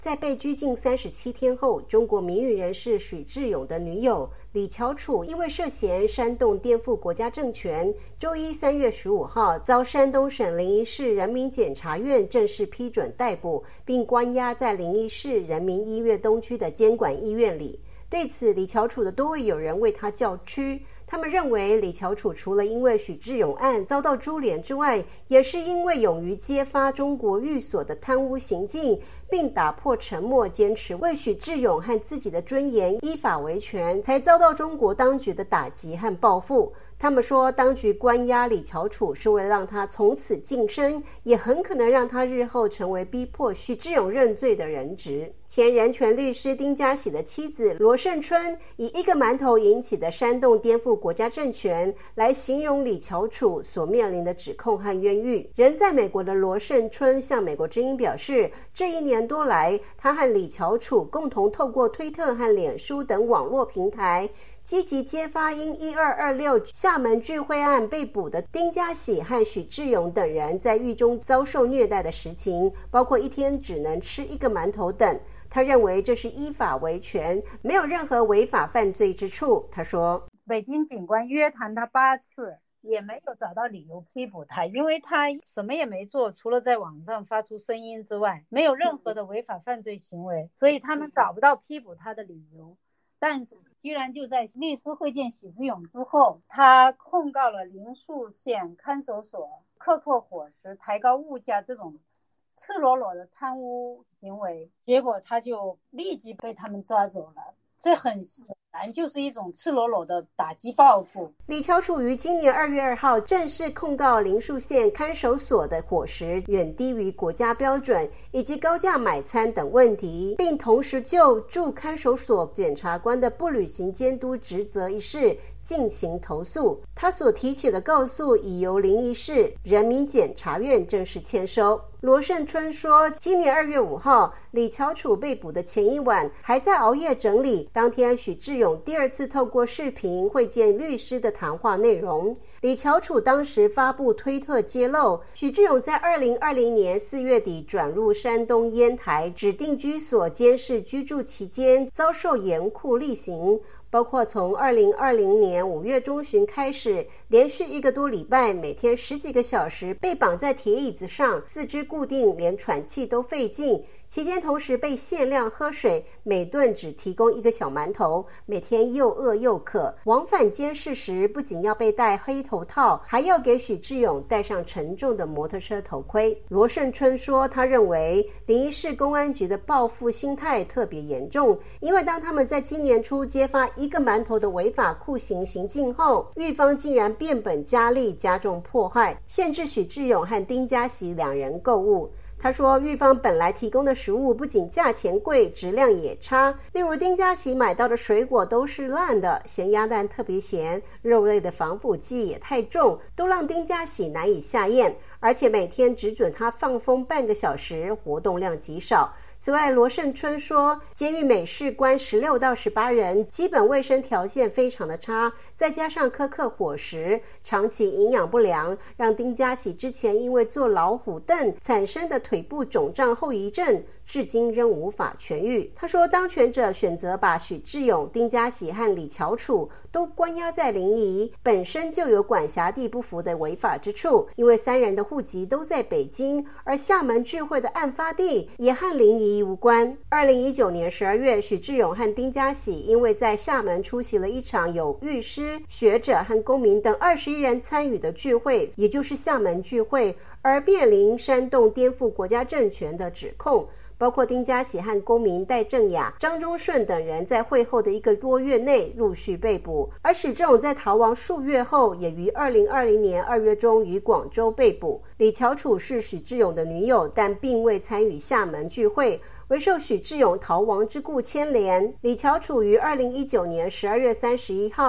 在被拘禁37天后，中国民运人士许志永的女友李乔楚因为涉嫌煽动颠覆国家政权，周一3月15号遭山东省临沂市人民检察院正式批准逮捕，并关押在临沂市人民医院东区的监管医院里。对此，李乔楚的多位友人为他叫屈。他们认为李乔楚除了因为许志永案遭到株连之外，也是因为勇于揭发中国寓所的贪污行径，并打破沉默，坚持为许志永和自己的尊严依法维权，才遭到中国当局的打击和报复。他们说，当局关押李乔楚是为了让他从此晋升，也很可能让他日后成为逼迫许志永认罪的人质。前人权律师丁家喜的妻子罗胜春以一个馒头引起的煽动颠覆国家政权来形容李乔楚所面临的指控和冤狱。人在美国的罗胜春向美国之音表示，这1年多来，他和李乔楚共同透过推特和脸书等网络平台积极揭发因1226厦门聚会案被捕的丁家喜和许志永等人在狱中遭受虐待的实情，包括一天只能吃1个馒头等。他认为这是依法维权，没有任何违法犯罪之处。他说， 北京警官约谈他8次，也没有找到理由批捕他，因为他什么也没做，除了在网上发出声音之外，没有任何的违法犯罪行为，所以他们找不到批捕他的理由。但是居然就在律师会见许志永之后，他控告了灵树县看守所克扣伙食、抬高物价这种赤裸裸的贪污行为，结果他就立即被他们抓走了。这很显然就是一种赤裸裸的打击报复。 李乔楚于今年2月2号正式控告灵树县看守所的伙食远低于国家标准以及高价买餐等问题，并同时就驻看守所检察官的不履行监督职责一事进行投诉。他所提起的告诉已由临沂市人民检察院正式签收。罗胜春说，今年2月5号李乔楚被捕的前一晚还在熬夜整理当天许志永第2次透过视频会见律师的谈话内容。李乔楚当时发布推特揭露，许志永在2020年4月底转入山东烟台指定居所监视居住期间遭受严酷厉刑，包括从2020年5月中旬开始，连续1个多礼拜，每天10几个小时被绑在铁椅子上，四肢固定，连喘气都费劲。期间同时被限量喝水，每顿只提供1个小馒头，每天又饿又渴。往返监视时，不仅要被戴黑头套，还要给许志永戴上沉重的摩托车头盔。罗胜春说，他认为临沂市公安局的报复心态特别严重，因为当他们在今年初揭发1个馒头的违法酷刑行径后，狱方竟然变本加厉，加重迫害，限制许志永和丁家喜2人购物。他说，狱方本来提供的食物不仅价钱贵，质量也差，例如丁家喜买到的水果都是烂的，咸鸭蛋特别咸，肉类的防腐剂也太重，都让丁家喜难以下咽，而且每天只准他放风半个小时，活动量极少。此外，罗胜春说，监狱每室关16到18人，基本卫生条件非常的差，再加上苛刻伙食，长期营养不良，让丁家喜之前因为坐老虎凳产生的腿部肿胀后遗症至今仍无法痊愈。他说，当权者选择把许志永、丁家喜和李乔楚都关押在临沂，本身就有管辖地不符的违法之处，因为3人的户籍都在北京，而厦门聚会的案发地也和临沂无关。2019年12月，许志永和丁家喜因为在厦门出席了一场有律师、学者和公民等21人参与的聚会，也就是厦门聚会，而面临煽动颠覆国家政权的指控。包括丁家喜和公民戴正雅、张忠顺等人在会后的1个多月内陆续被捕，而许志永在逃亡数月后，也于2020年2月中于广州被捕。李乔楚是许志永的女友，但并未参与厦门聚会，为受许志永逃亡之故牵连。李乔楚于2019年12月31号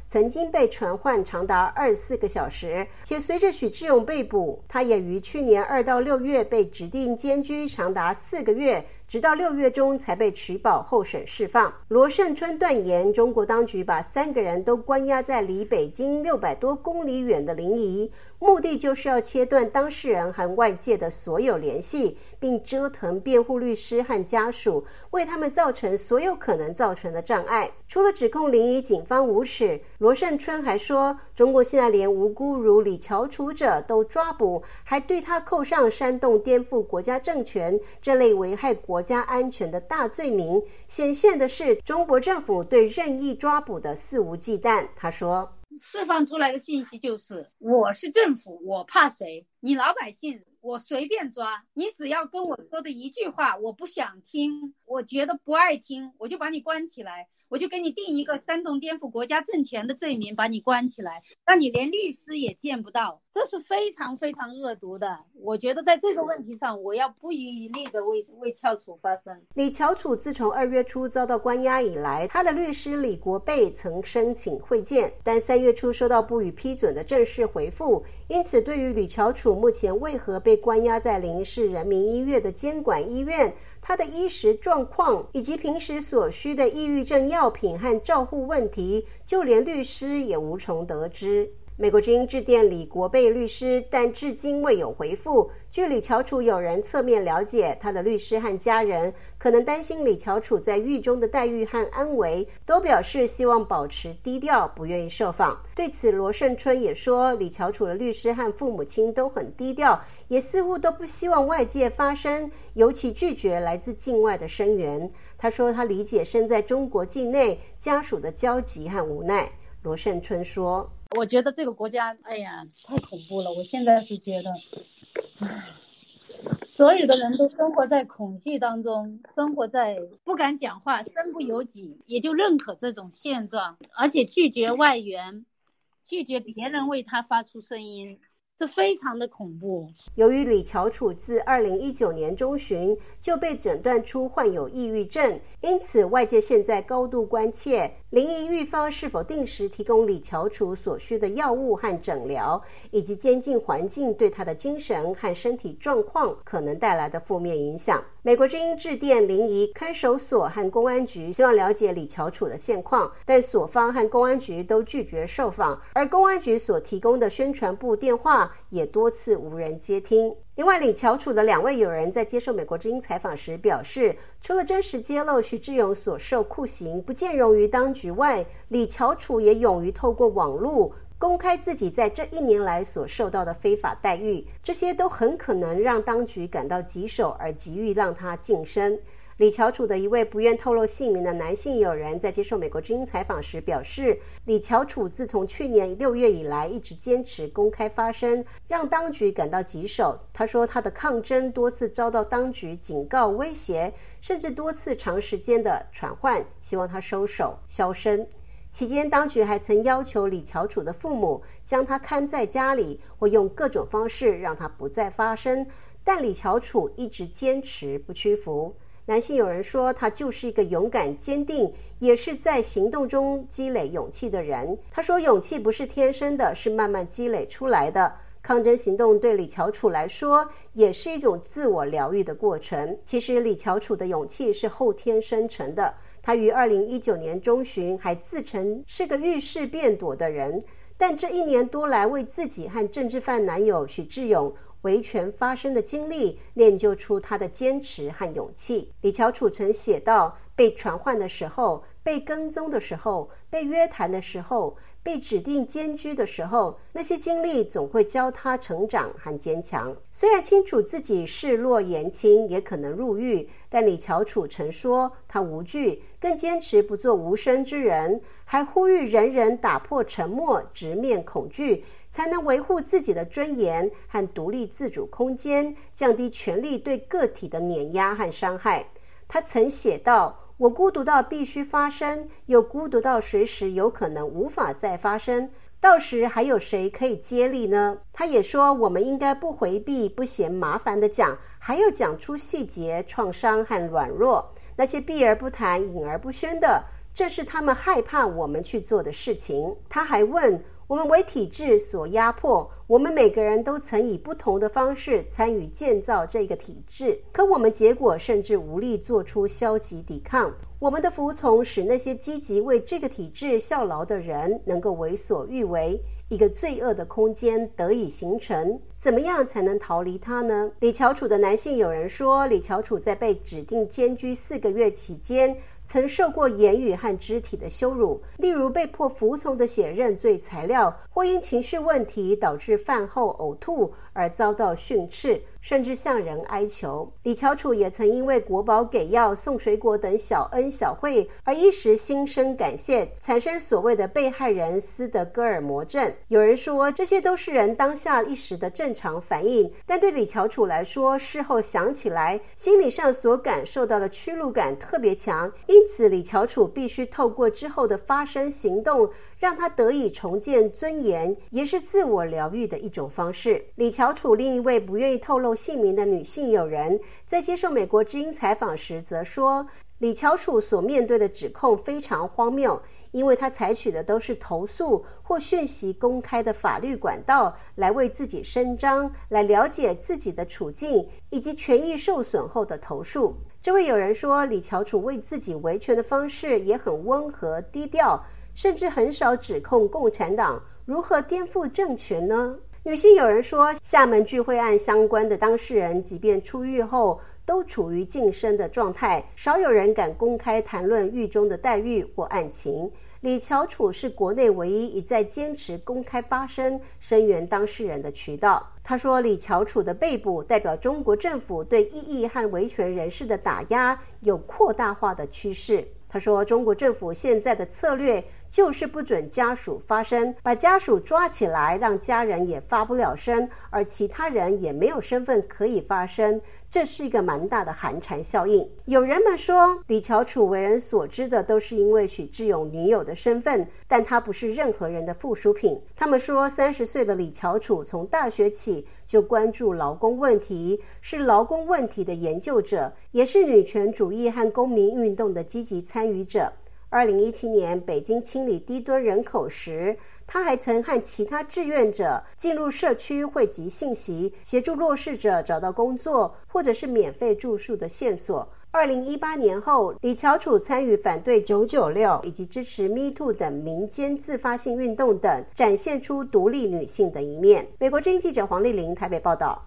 曾经被传唤长达24个小时，且随着许志永被捕，他也于去年2到6月被指定监居长达4个月，直到6月中才被取保候审释放。罗胜春断言，中国当局把3个人都关押在离北京600多公里远的临沂，目的就是要切断当事人和外界的所有联系，并折腾辩护律师和家属，为他们造成所有可能造成的障碍。除了指控临沂警方无耻，罗胜春还说，中国现在连无辜如李乔楚者都抓捕，还对他扣上煽动颠覆国家政权这类危害国家安全的大罪名，显现的是中国政府对任意抓捕的肆无忌惮。他说， 释放出来的信息就是，我是政府，我怕谁？你老百姓我随便抓，你只要跟我说的一句话我不想听，我觉得不爱听，我就把你关起来，我就给你定一个煽动颠覆国家政权的罪名，把你关起来，让你连律师也见不到，这是非常非常恶毒的。我觉得在这个问题上，我要不遗余力的为乔楚发声。 李乔楚自从2月初遭到关押以来，他的律师李国备曾申请会见，但3月初收到不予批准的正式回复。因此，对于李乔楚目前为何被关押在临沂市人民医院的监管医院，他的衣食状况以及平时所需的抑郁症药品和照护问题，就连律师也无从得知。美国之音致电李国备律师，但至今未有回复。据李乔楚友人侧面了解，他的律师和家人可能担心李乔楚在狱中的待遇和安危，都表示希望保持低调，不愿意受访。对此，罗胜春也说，李乔楚的律师和父母亲都很低调，也似乎都不希望外界发声，尤其拒绝来自境外的声援。他说，他理解身在中国境内家属的焦急和无奈。罗胜春说， 我觉得这个国家，哎呀，太恐怖了。我现在是觉得，所有的人都生活在恐惧当中，生活在不敢讲话，身不由己，也就认可这种现状，而且拒绝外援，拒绝别人为他发出声音，这非常的恐怖。 由于李乔楚自2019年中旬就被诊断出患有抑郁症，因此外界现在高度关切临沂狱方是否定时提供李乔楚所需的药物和诊疗，以及监禁环境对他的精神和身体状况可能带来的负面影响。美国之音致电临沂看守所和公安局，希望了解李乔楚的现况，但所方和公安局都拒绝受访，而公安局所提供的宣传部电话也多次无人接听。另外，李乔楚的2位友人在接受美国之音采访时表示，除了真实揭露许志永所受酷刑不见容于当局外，李乔楚也勇于透过网络公开自己在这1年来所受到的非法待遇，这些都很可能让当局感到棘手，而急于让他晋升。李乔楚的一位不愿透露姓名的男性友人在接受美国之音采访时表示，李乔楚自从去年6月以来一直坚持公开发声，让当局感到棘手。他说，他的抗争多次遭到当局警告威胁，甚至多次长时间的传唤，希望他收手消声。期间，当局还曾要求李乔楚的父母将他看在家里，或用各种方式让他不再发声，但李乔楚一直坚持不屈服。男性友人说，他就是一个勇敢坚定，也是在行动中积累勇气的人。他说，勇气不是天生的，是慢慢积累出来的。抗争行动对李乔楚来说也是一种自我疗愈的过程。其实李乔楚的勇气是后天生成的，他于2019年中旬还自称是个遇事便躲的人，但这1年多来为自己和政治犯男友许志永维权发声的经历，练就出他的坚持和勇气。李乔楚曾写道，被传唤的时候，被跟踪的时候，被约谈的时候，被指定监居的时候，那些经历总会教他成长和坚强。虽然清楚自己视若言轻，也可能入狱，但李乔楚曾说他无惧，更坚持不做无声之人，还呼吁人人打破沉默，直面恐惧，才能维护自己的尊严和独立自主空间，降低权力对个体的碾压和伤害。他曾写道，我孤独到必须发声，又孤独到随时有可能无法再发声，到时还有谁可以接力呢？他也说，我们应该不回避，不嫌麻烦的讲，还要讲出细节、创伤和软弱，那些避而不谈、隐而不宣的， 这是他们害怕我们去做的事情。他还问，我们为体制所压迫，我们每个人都曾以不同的方式参与建造这个体制，可我们结果甚至无力做出消极抵抗。我们的服从使那些积极为这个体制效劳的人能够为所欲为，一个罪恶的空间得以形成。怎么样才能逃离它呢？李乔楚的男性友人说，李乔楚在被指定监居4个月期间，曾受过言语和肢体的羞辱，例如被迫服从的写认罪材料，或因情绪问题导致饭后呕吐而遭到训斥，甚至向人哀求。李乔楚也曾因为国宝给药、送水果等小恩小惠而一时心生感谢，产生所谓的被害人斯德哥尔摩症。有人说，这些都是人当下一时的正常反应，但对李乔楚来说，事后想起来，心理上所感受到的屈辱感特别强，因此李乔楚必须透过之后的发声行动，让他得以重建尊严，也是自我疗愈的一种方式。李乔楚另一位不愿意透露姓名的女性友人，在接受美国之音采访时则说，李乔楚所面对的指控非常荒谬，因为他采取的都是投诉或讯息公开的法律管道来为自己伸张，来了解自己的处境以及权益受损后的投诉。这位友人说，李乔楚为自己维权的方式也很温和低调，甚至很少指控共产党。如何颠覆政权呢？女性友人说，厦门聚会案相关的当事人即便出狱后都处于晋升的状态，少有人敢公开谈论狱中的待遇或案情。李乔楚是国内唯一一再坚持公开发声声援当事人的渠道。他说，李乔楚的被捕代表中国政府对异议和维权人士的打压有扩大化的趋势。他说，中国政府现在的策略就是不准家属发声，把家属抓起来，让家人也发不了声，而其他人也没有身份可以发声，这是一个蛮大的寒蝉效应。有人们说，李乔楚为人所知的都是因为许志永女友的身份，但他不是任何人的附属品。他们说，30岁的李乔楚从大学起就关注劳工问题，是劳工问题的研究者，也是女权主义和公民运动的积极参与者。2017年北京清理低端人口时，他还曾和其他志愿者进入社区汇集信息，协助弱势者找到工作或者是免费住宿的线索。2018年后，李乔楚参与反对996以及支持 MeToo 等民间自发性运动等，展现出独立女性的一面。美国之音记者黄丽玲台北报道。